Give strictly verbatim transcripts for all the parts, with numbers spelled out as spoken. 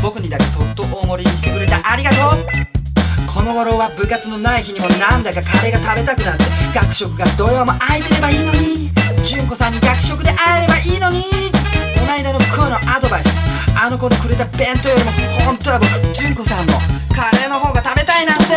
僕にだけそっと大盛りにしてくれてありがとう。この頃は部活のない日にもなんだかカレーが食べたくなって、学食が土曜も空いてればいいのに、純子さんに学食で会えればいいのに。こないだの声のアドバイス、あの子のくれた弁当よりも本当は僕純子さんのカレーの方が食べたいなんて。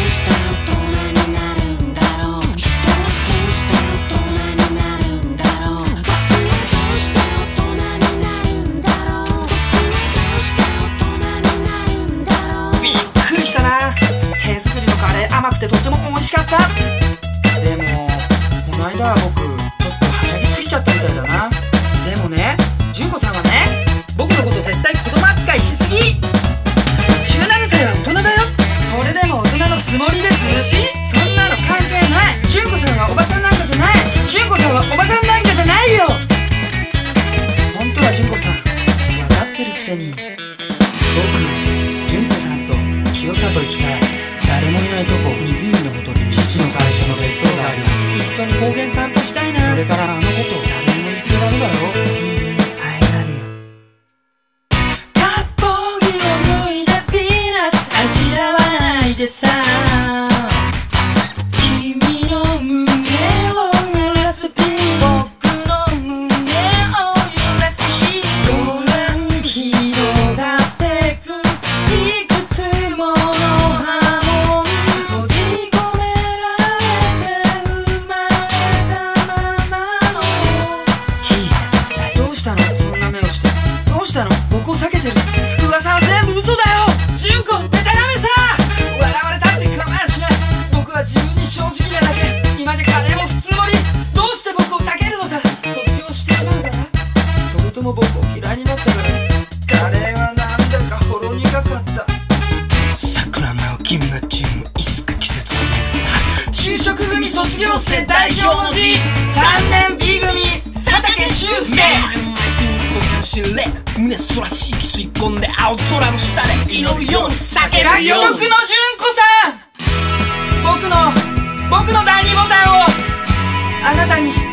手作りのカレー甘くてとっても美味しかった。でもこの間は僕ちょっとはしゃぎすぎちゃったみたいだな。でもね、純子さんはね、僕のこと絶対子供扱いしすぎ。じゅうななさいは大人だよ。これでも大人のつもりですし、そんなの関係ない。純子さんはおばさんなんかじゃない。純子さんはおばさんなんかじゃないよ。本当は純子さん分かってるくせに。僕純子さんと清里行きたい。誰もいないとこ、湖のほとりに父の会社の別荘があります。一緒に高原散歩したいな。それからあのことを誰にも言ってダメだろ。I love you。割烹着を脱いだピーナッツ味わわないでさ、君の胸を濡らすピー、僕の胸を揺らす日、ご覧広がってくいくつもの僕を避けてる。噂は全部嘘だよ。純子デタラメさ。笑われたって構わしない。僕は自分に正直なだけ。今じゃカレーも普通盛り。どうして僕を避けるのさ。卒業してしまうから、それとも僕を嫌いになったから。カレーはなんだかほろ苦かった。桜舞を君がチームいつか季節を巡る。就職組卒業生代表の字、さんねん B 組佐竹修介。胸そらしき吸い込んで青空の下で祈るように叫ぶよ。学食の純子さん、僕の僕の第二ボタンをあなたに